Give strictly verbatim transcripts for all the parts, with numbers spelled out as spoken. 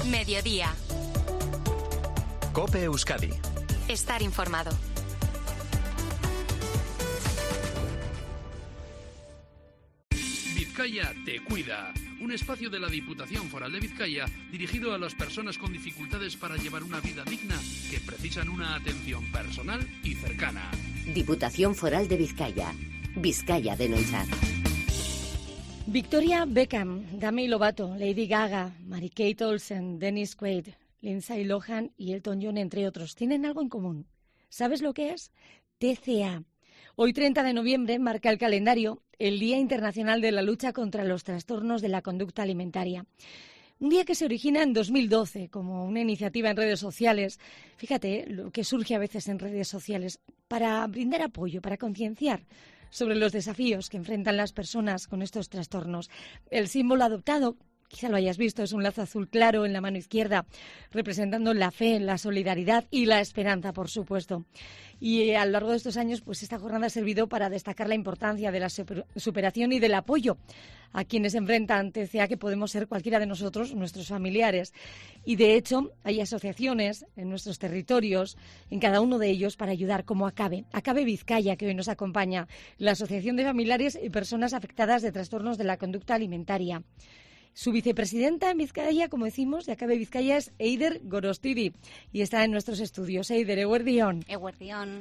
Mediodía. COPE Euskadi. Estar informado. Vizcaya te cuida. Un espacio de la Diputación Foral de Vizcaya dirigido a las personas con dificultades para llevar una vida digna que precisan una atención personal y cercana. Diputación Foral de Vizcaya. Vizcaya de Noizar. Victoria Beckham, Demi Lovato, Lady Gaga, Mary-Kate Olsen, Dennis Quaid, Lindsay Lohan y Elton John, entre otros, tienen algo en común. ¿Sabes lo que es? T C A. Hoy, treinta de noviembre, marca el calendario el Día Internacional de la Lucha contra los Trastornos de la Conducta Alimentaria. Un día que se origina en dos mil doce como una iniciativa en redes sociales. Fíjate lo que surge a veces en redes sociales para brindar apoyo, para concienciar sobre los desafíos que enfrentan las personas con estos trastornos. El símbolo adoptado, quizá lo hayas visto, es un lazo azul claro en la mano izquierda, representando la fe, la solidaridad y la esperanza, por supuesto. Y a lo largo de estos años, pues esta jornada ha servido para destacar la importancia de la super- superación y del apoyo a quienes enfrentan T C A, que podemos ser cualquiera de nosotros, nuestros familiares. Y de hecho, hay asociaciones en nuestros territorios, en cada uno de ellos, para ayudar, como ACABE. ACABE Vizcaya, que hoy nos acompaña, la Asociación de Familiares y Personas Afectadas de Trastornos de la Conducta Alimentaria. Su vicepresidenta en Vizcaya, como decimos, de ACABE Vizcaya, es Eider Gorostidi y está en nuestros estudios. Eider, eguerdión. Eguerdión.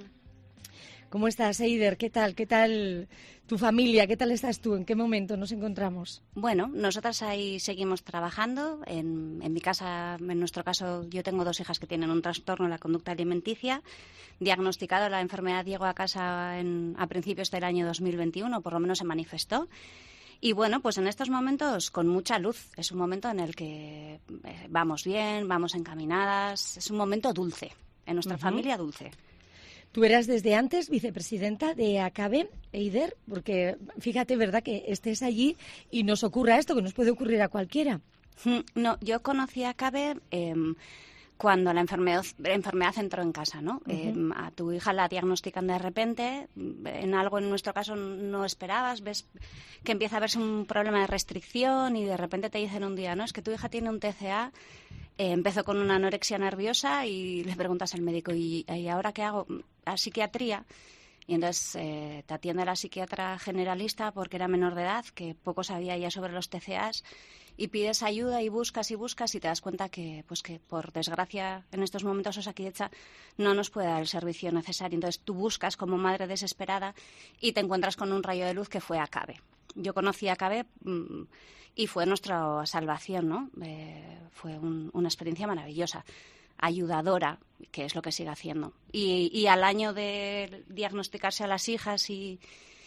¿Cómo estás, Eider? ¿Qué tal? ¿Qué tal tu familia? ¿Qué tal estás tú? ¿En qué momento nos encontramos? Bueno, nosotras ahí seguimos trabajando. En, en mi casa, en nuestro caso, yo tengo dos hijas que tienen un trastorno de la conducta alimenticia. Diagnosticado la enfermedad, llegó a casa en, a principios del año dos mil veintiuno, por lo menos se manifestó. Y bueno, pues en estos momentos con mucha luz. Es un momento en el que eh, vamos bien, vamos encaminadas. Es un momento dulce, en nuestra uh-huh. familia dulce. Tú eras desde antes vicepresidenta de ACABE, Eider, porque fíjate, ¿verdad?, que estés allí y nos ocurra esto, que nos puede ocurrir a cualquiera. No, yo conocí a ACABE eh, cuando la enfermedad, la enfermedad entró en casa, ¿no? Uh-huh. Eh, a tu hija la diagnostican de repente, en algo en nuestro caso no esperabas, ves que empieza a verse un problema de restricción y de repente te dicen un día, no, es que tu hija tiene un T C A. Eh, empezó con una anorexia nerviosa y le preguntas al médico, ¿y, y ahora qué hago? A psiquiatría. Y entonces eh, te atiende la psiquiatra generalista porque era menor de edad, que poco sabía ya sobre los T C As, y pides ayuda y buscas y buscas y te das cuenta que, pues que por desgracia, en estos momentos Osakidetza no nos puede dar el servicio necesario. Entonces tú buscas como madre desesperada y te encuentras con un rayo de luz que fue ACABE. Yo conocí a ACABE mmm, y fue nuestra salvación, ¿no? Eh, fue un, una experiencia maravillosa, ayudadora, que es lo que sigue haciendo. Y, y al año de diagnosticarse a las hijas y,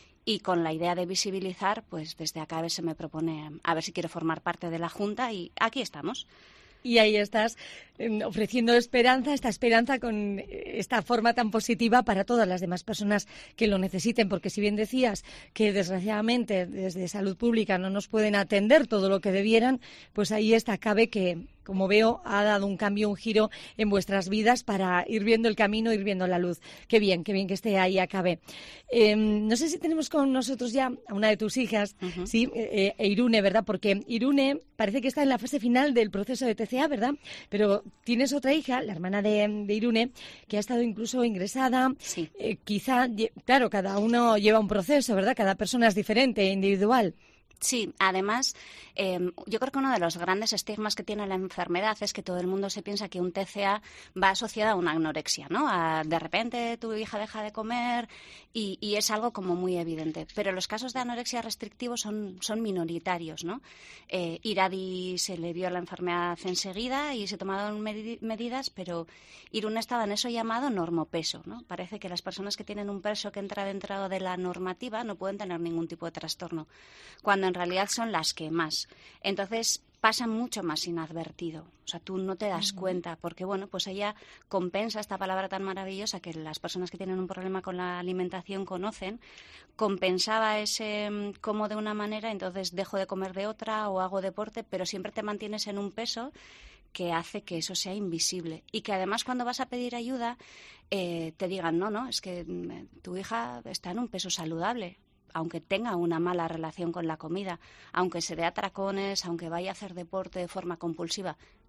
y con la idea de visibilizar, pues desde ACABE se me propone a ver si quiero formar parte de la Junta y aquí estamos. Y ahí estás eh, ofreciendo esperanza, esta esperanza con esta forma tan positiva para todas las demás personas que lo necesiten, porque si bien decías que desgraciadamente desde Salud Pública no nos pueden atender todo lo que debieran, pues ahí está ACABE, que, como veo, ha dado un cambio, un giro en vuestras vidas para ir viendo el camino, ir viendo la luz. Qué bien, qué bien que esté ahí ACABE. Eh, no sé si tenemos con nosotros ya a una de tus hijas, uh-huh. sí, eh, eh, Irune, ¿verdad? Porque Irune parece que está en la fase final del proceso de T C A, ¿verdad? Pero tienes otra hija, la hermana de, de Irune, que ha estado incluso ingresada. Sí. Eh, quizá, claro, cada uno lleva un proceso, ¿verdad? Cada persona es diferente, individual. Sí, además, eh, yo creo que uno de los grandes estigmas que tiene la enfermedad es que todo el mundo se piensa que un T C A va asociado a una anorexia, ¿no? A, de repente tu hija deja de comer y, y es algo como muy evidente. Pero los casos de anorexia restrictivos son, son minoritarios, ¿no? Eh, Iradi se le vio la enfermedad enseguida y se tomaron med- medidas, pero Irune estaba en eso llamado normopeso, ¿no? Parece que las personas que tienen un peso que entra dentro de la normativa no pueden tener ningún tipo de trastorno, cuando en realidad son las que más. Entonces pasan mucho más inadvertido. O sea, tú no te das uh-huh. cuenta porque, bueno, pues ella compensa esta palabra tan maravillosa que las personas que tienen un problema con la alimentación conocen, compensaba ese um, como de una manera, entonces dejo de comer de otra o hago deporte, pero siempre te mantienes en un peso que hace que eso sea invisible y que además cuando vas a pedir ayuda eh, te digan, no, no, es que mm, tu hija está en un peso saludable, aunque tenga una mala relación con la comida, aunque se dé atracones, aunque vaya a hacer deporte de forma compulsiva,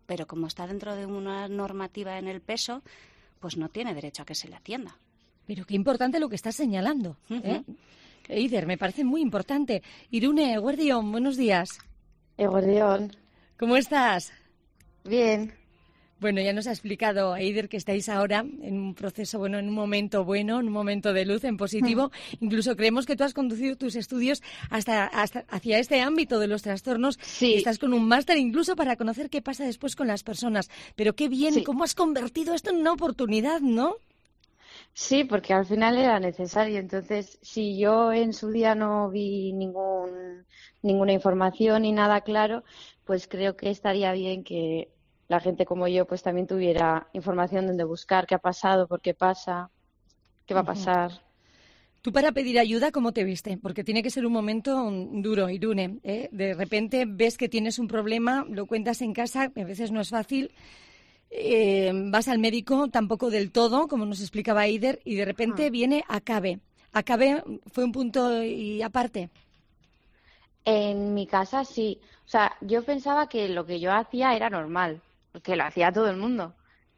pero como está dentro de una normativa en el peso, pues no tiene derecho a que se le atienda. Pero qué importante lo que estás señalando, ¿eh? Uh-huh. Eider, me parece muy importante. Irune, Eguerdión, buenos días. Eguerdión. ¿Cómo estás? Bien. Bueno, ya nos ha explicado Eider que estáis ahora en un proceso, bueno, en un momento bueno, en un momento de luz, en positivo. Mm. Incluso creemos que tú has conducido tus estudios hasta, hasta hacia este ámbito de los trastornos. Sí. Y estás con un máster incluso para conocer qué pasa después con las personas. Pero qué bien, sí. Cómo has convertido esto en una oportunidad, ¿no? Sí, porque al final era necesario. Entonces, si yo en su día no vi ningún, ninguna información ni nada claro, pues creo que estaría bien que la gente como yo pues también tuviera información donde buscar qué ha pasado, por qué pasa, qué va a pasar. Tú para pedir ayuda, ¿cómo te viste? Porque tiene que ser un momento duro, Irune, ¿eh? De repente ves que tienes un problema, lo cuentas en casa, que a veces no es fácil, eh, vas al médico tampoco del todo, como nos explicaba Eider, y de repente ah. viene Acabe. ¿Acabe fue un punto y aparte? En mi casa sí. O sea, yo pensaba que lo que yo hacía era normal, porque lo hacía todo el mundo.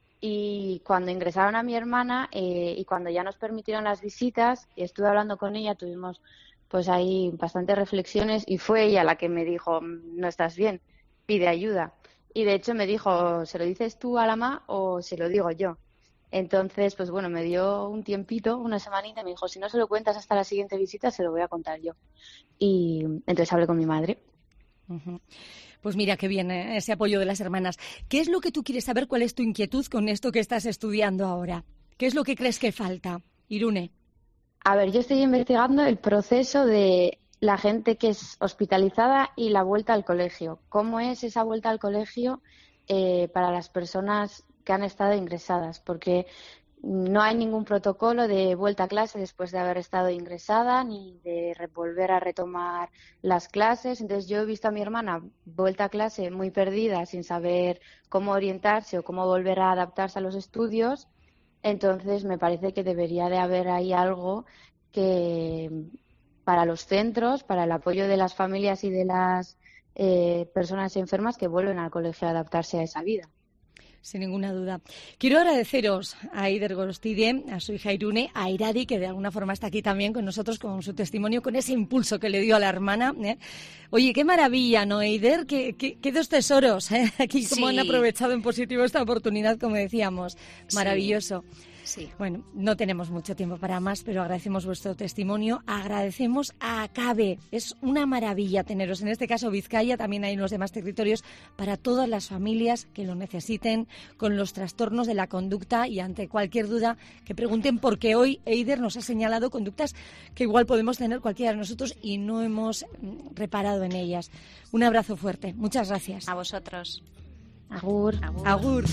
Y cuando ingresaron a mi hermana eh, y cuando ya nos permitieron las visitas, estuve hablando con ella, tuvimos pues ahí bastantes reflexiones y fue ella la que me dijo, no estás bien, pide ayuda. Y de hecho me dijo, ¿se lo dices tú a la ma o se lo digo yo? Entonces, pues bueno, me dio un tiempito, una semanita, y me dijo, si no se lo cuentas hasta la siguiente visita, se lo voy a contar yo. Y entonces hablé con mi madre. Uh-huh. Pues mira qué bien, ¿eh? Ese apoyo de las hermanas. ¿Qué es lo que tú quieres saber? ¿Cuál es tu inquietud con esto que estás estudiando ahora? ¿Qué es lo que crees que falta, Irune? A ver, yo estoy investigando el proceso de la gente que es hospitalizada y la vuelta al colegio. ¿Cómo es esa vuelta al colegio eh, para las personas que han estado ingresadas? Porque no hay ningún protocolo de vuelta a clase después de haber estado ingresada ni de volver a retomar las clases. Entonces yo he visto a mi hermana vuelta a clase muy perdida, sin saber cómo orientarse o cómo volver a adaptarse a los estudios. Entonces me parece que debería de haber ahí algo que para los centros, para el apoyo de las familias y de las eh, personas enfermas que vuelven al colegio a adaptarse a esa vida. Sin ninguna duda. Quiero agradeceros a Eider Gorostide, a su hija Irune, a Iradi, que de alguna forma está aquí también con nosotros, con su testimonio, con ese impulso que le dio a la hermana. ¿eh? Oye, qué maravilla, ¿no, Eider? Qué, qué, qué dos tesoros, ¿eh? Aquí cómo sí. han aprovechado en positivo esta oportunidad, como decíamos. Maravilloso. Sí. Sí. Bueno, no tenemos mucho tiempo para más, pero agradecemos vuestro testimonio. Agradecemos a Acabe. Es una maravilla teneros. En este caso, Vizcaya, también hay en los demás territorios, para todas las familias que lo necesiten, con los trastornos de la conducta, y ante cualquier duda que pregunten, porque hoy Eider nos ha señalado conductas que igual podemos tener cualquiera de nosotros y no hemos reparado en ellas. Un abrazo fuerte. Muchas gracias. A vosotros. Agur. Agur. Agur.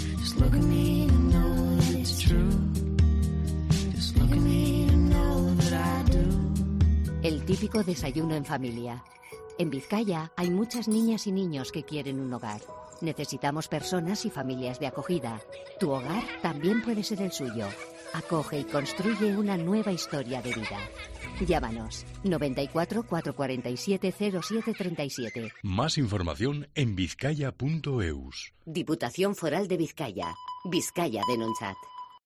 El típico desayuno en familia. En Vizcaya hay muchas niñas y niños que quieren un hogar. Necesitamos personas y familias de acogida. Tu hogar también puede ser el suyo. Acoge y construye una nueva historia de vida. Llámanos noventa y cuatro, cuatrocientos cuarenta y siete, cero siete treinta y siete. Más información en vizcaya punto eus. Diputación Foral de Vizcaya. Vizcaya Denontzat.